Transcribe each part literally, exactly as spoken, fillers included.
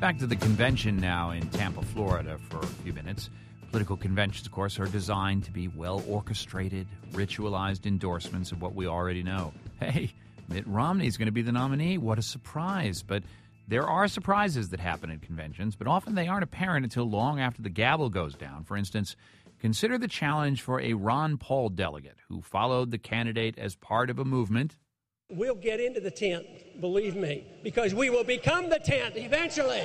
Back to the convention now in Tampa, Florida for a few minutes. Political conventions, of course, are designed to be well-orchestrated, ritualized endorsements of what we already know. Hey, Mitt Romney is going to be the nominee. What a surprise. But there are surprises that happen at conventions, but often they aren't apparent until long after the gavel goes down. For instance, consider the challenge for a Ron Paul delegate who followed the candidate as part of a movement. We'll get into the tent, believe me, because we will become the tent eventually.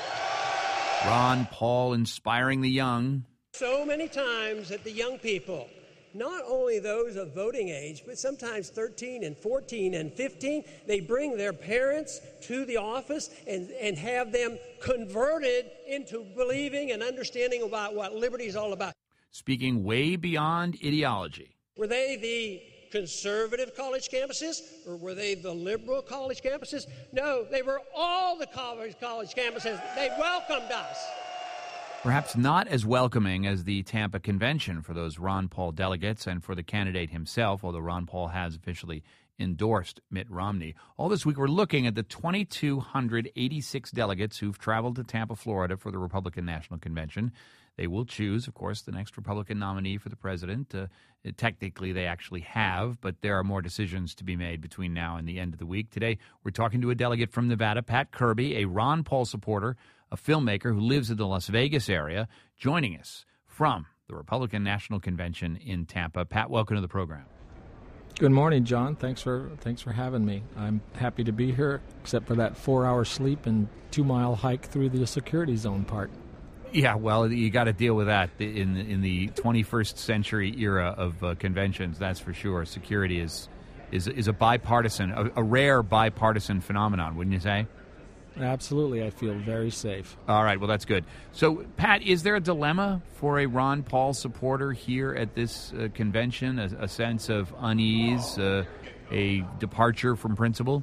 Ron Paul inspiring the young. So many times that the young people, not only those of voting age, but sometimes thirteen and fourteen and fifteen, they bring their parents to the office and, and have them converted into believing and understanding about what liberty is all about. Speaking way beyond ideology. Were they the conservative college campuses, or were they the liberal college campuses? No, they were all the college college campuses. They welcomed us. Perhaps not as welcoming as the Tampa convention for those Ron Paul delegates and for the candidate himself, although Ron Paul has officially endorsed Mitt Romney. All this week, we're looking at the two thousand two hundred eighty-six delegates who've traveled to Tampa, Florida for the Republican National Convention. They will choose, of course, the next Republican nominee for the president. Uh, technically, they actually have, but there are more decisions to be made between now and the end of the week. Today, we're talking to a delegate from Nevada, Pat Kirby, a Ron Paul supporter, a filmmaker who lives in the Las Vegas area, joining us from the Republican National Convention in Tampa. Pat, welcome to the program. Good morning, John. Thanks for thanks for having me. I'm happy to be here, except for that four-hour sleep and two-mile hike through the security zone part. Yeah, well, you got to deal with that in in the twenty-first century era of uh, conventions. That's for sure. Security is is is a bipartisan, a, a rare bipartisan phenomenon, wouldn't you say? Absolutely, I feel very safe. All right, well, that's good. So, Pat, is there a dilemma for a Ron Paul supporter here at this uh, convention? A, a sense of unease, uh, a departure from principle?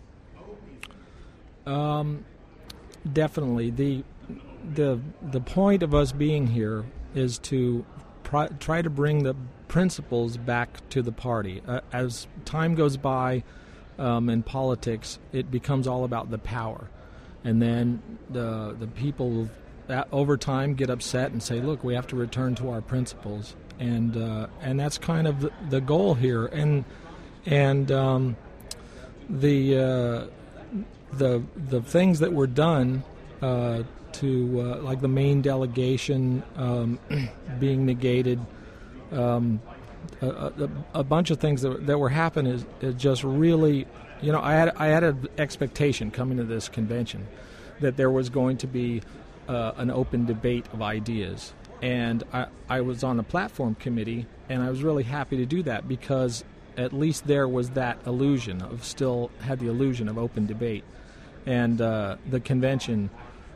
Um, definitely. the the The point of us being here is to pr- try to bring the principles back to the party. Uh, as time goes by um, in politics, it becomes all about the power. And then the the people that over time get upset and say, "Look, we have to return to our principles," and uh, and that's kind of the, the goal here. And and um, the uh, the the things that were done uh, to uh, like the main delegation um, being negated, um, a, a, a bunch of things that that were happening is, is just really. You know, I had I had an expectation coming to this convention that there was going to be uh, an open debate of ideas, and I, I was on the platform committee, and I was really happy to do that because at least there was that illusion of still had the illusion of open debate, and uh, the convention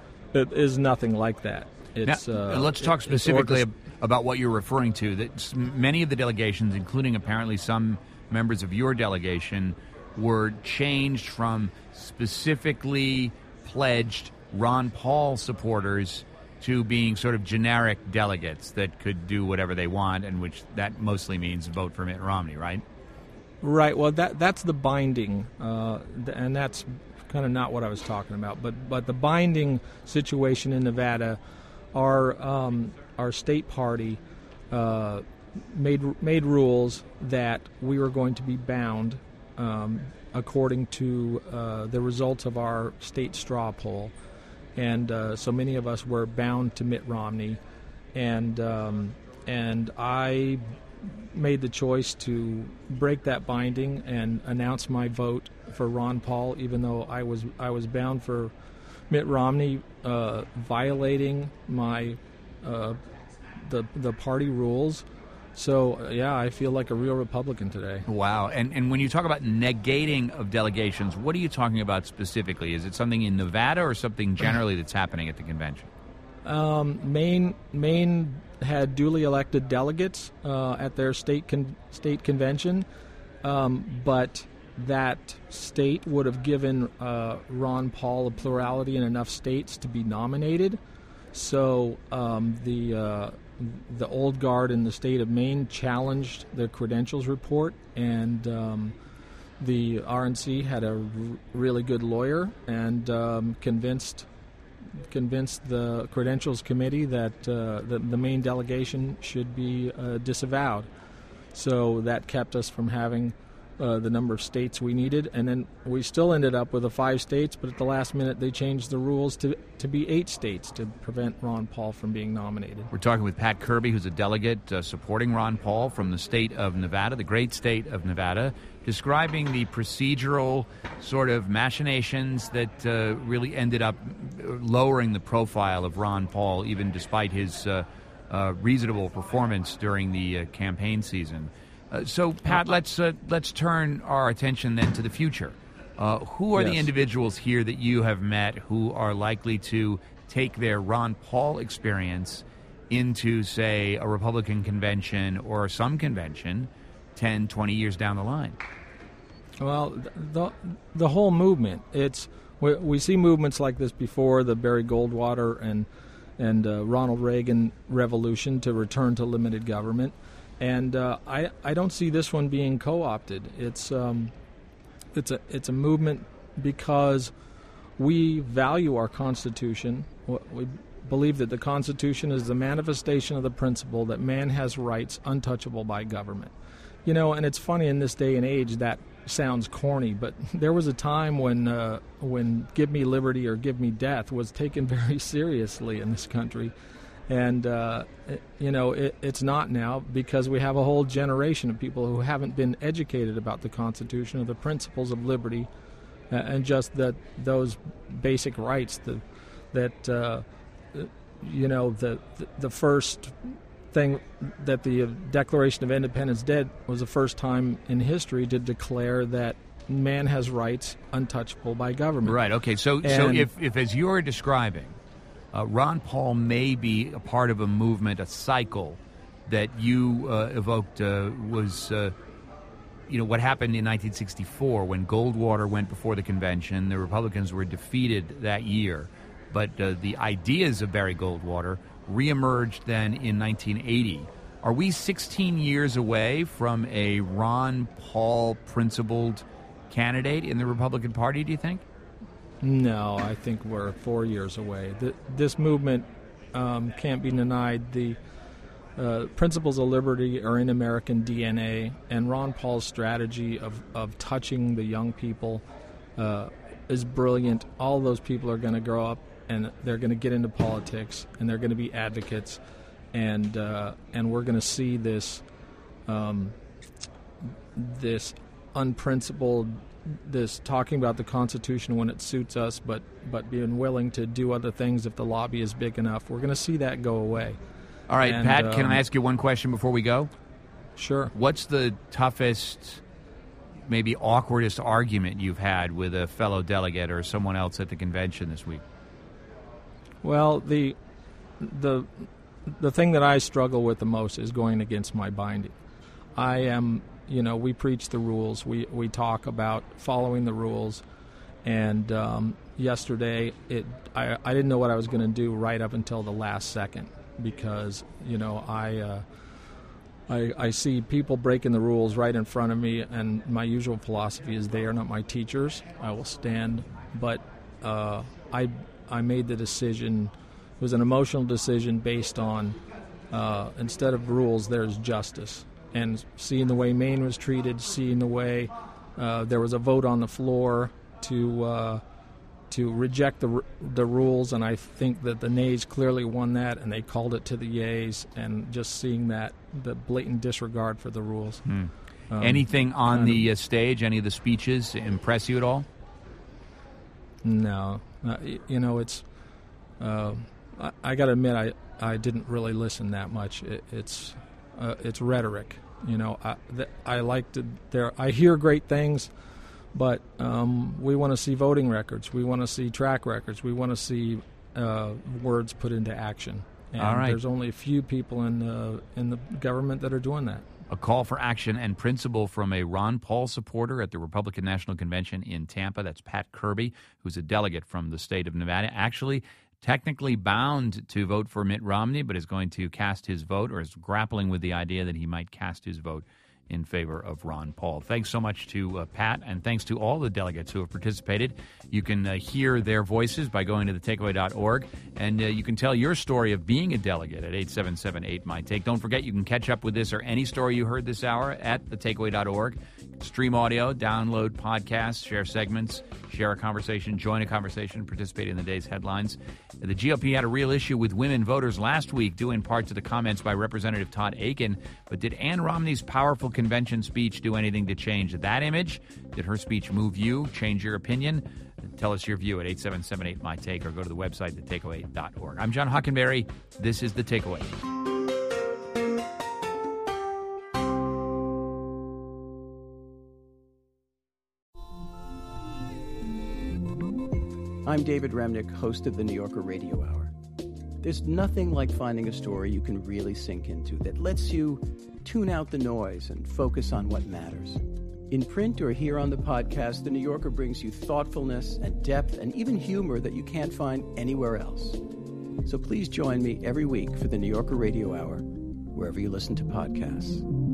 it is nothing like that. It's now, uh, let's talk it, specifically orchest- about what you're referring to. That many of the delegations, including apparently some members of your delegation, were changed from specifically pledged Ron Paul supporters to being sort of generic delegates that could do whatever they want, and which that mostly means vote for Mitt Romney, right? Right. Well, that that's the binding, uh, and that's kind of not what I was talking about. But but the binding situation in Nevada, our um, our state party uh, made made rules that we were going to be bound. Um, according to uh, the results of our state straw poll. And uh, so many of us were bound to Mitt Romney. And um, and I made the choice to break that binding and announce my vote for Ron Paul, even though I was I was bound for Mitt Romney, uh, violating my uh, the the party rules. So, yeah, I feel like a real Republican today. Wow. And and when you talk about negating of delegations, what are you talking about specifically? Is it something in Nevada or something generally that's happening at the convention? Um, Maine Maine had duly elected delegates uh, at their state con- state convention, um, but that state would have given uh, Ron Paul a plurality in enough states to be nominated. So um, the... Uh, The old guard in the state of Maine challenged the credentials report, and um, the R N C had a r- really good lawyer and um, convinced convinced the Credentials Committee that uh, the, the main delegation should be uh, disavowed. So that kept us from having uh, the number of states we needed, and then we still ended up with a five states, but at the last minute they changed the rules to, to be eight states to prevent Ron Paul from being nominated. We're talking with Pat Kirby, who's a delegate uh, supporting Ron Paul from the state of Nevada, the great state of Nevada, describing the procedural sort of machinations that uh, really ended up lowering the profile of Ron Paul, even despite his uh, uh, reasonable performance during the uh, campaign season. Uh, so, Pat, let's uh, let's turn our attention then to the future. Uh, who are yes. the individuals here that you have met who are likely to take their Ron Paul experience into, say, a Republican convention or some convention ten, twenty years down the line? Well, the the whole movement. It's we, we see movements like this before, the Barry Goldwater and and uh, Ronald Reagan revolution to return to limited government, and uh, I I don't see this one being co-opted. It's um, it's a it's a movement because we value our Constitution. We believe that the Constitution is the manifestation of the principle that man has rights untouchable by government. You know, and it's funny in this day and age that sounds corny, but there was a time when uh, when "Give me liberty" or "Give me death" was taken very seriously in this country, and uh, it, you know it, it's not now because we have a whole generation of people who haven't been educated about the Constitution or the principles of liberty, uh, and just that those basic rights. The, that uh, you know the the, the first. thing that the Declaration of Independence did was the first time in history to declare that man has rights untouchable by government. Right, okay. So and so if, if as you're describing, uh, Ron Paul may be a part of a movement, a cycle that you uh, evoked uh, was, uh, you know, what happened in nineteen sixty-four when Goldwater went before the convention. The Republicans were defeated that year. But uh, the ideas of Barry Goldwater reemerged then in nineteen eighty. Are we sixteen years away from a Ron Paul principled candidate in the Republican Party, do you think? No, I think we're four years away. The, this movement um, can't be denied. The uh, principles of liberty are in American D N A, and Ron Paul's strategy of, of touching the young people uh, is brilliant. All those people are going to grow up and they're going to get into politics, and they're going to be advocates, and uh, and we're going to see this um, this unprincipled, this talking about the Constitution when it suits us, but but being willing to do other things if the lobby is big enough. We're going to see that go away. All right, and, Pat, um, can I ask you one question before we go? Sure. What's the toughest, maybe awkwardest argument you've had with a fellow delegate or someone else at the convention this week? Well, the the the thing that I struggle with the most is going against my binding. I am, you know, we preach the rules. We we talk about following the rules. And um, yesterday, it I, I didn't know what I was going to do right up until the last second because, you know, I, uh, I I see people breaking the rules right in front of me, and my usual philosophy is they are not my teachers. I will stand, but uh, I. I made the decision. It was an emotional decision based on uh, instead of rules, there's justice. And seeing the way Maine was treated, seeing the way uh, there was a vote on the floor to uh, to reject the the rules, and I think that the nays clearly won that, and they called it to the yays. And just seeing that, the blatant disregard for the rules. Hmm. Um, Anything on kind the of, uh, stage, any of the speeches impress you at all? No. Uh, you know, it's. Uh, I, I got to admit, I, I didn't really listen that much. It, it's uh, it's rhetoric. You know, I th- I like to there. I hear great things, but um, we want to see voting records. We want to see track records. We want to see uh, words put into action. And all right. There's only a few people in the in the government that are doing that. A call for action and principle from a Ron Paul supporter at the Republican National Convention in Tampa. That's Pat Kirby, who's a delegate from the state of Nevada, actually technically bound to vote for Mitt Romney, but is going to cast his vote or is grappling with the idea that he might cast his vote in favor of Ron Paul. Thanks so much to uh, Pat, and thanks to all the delegates who have participated. You can uh, hear their voices by going to the takeaway dot org, and uh, you can tell your story of being a delegate at eight seven seven eight M Y Take. Don't forget, you can catch up with this or any story you heard this hour at the takeaway dot org. Stream audio, download podcasts, share segments, share a conversation, join a conversation, participate in the day's headlines. The G O P had a real issue with women voters last week, due in part to the comments by Representative Todd Akin. But did Ann Romney's powerful convention speech do anything to change that image? Did her speech move you, change your opinion? Tell us your view at eight seven seven eight M Y Take or go to the website, the takeaway dot org. I'm John Hockenberry. This is The Takeaway. I'm David Remnick, host of the New Yorker Radio Hour. There's nothing like finding a story you can really sink into that lets you tune out the noise and focus on what matters. In print or here on the podcast, The New Yorker brings you thoughtfulness and depth and even humor that you can't find anywhere else. So please join me every week for the New Yorker Radio Hour, wherever you listen to podcasts.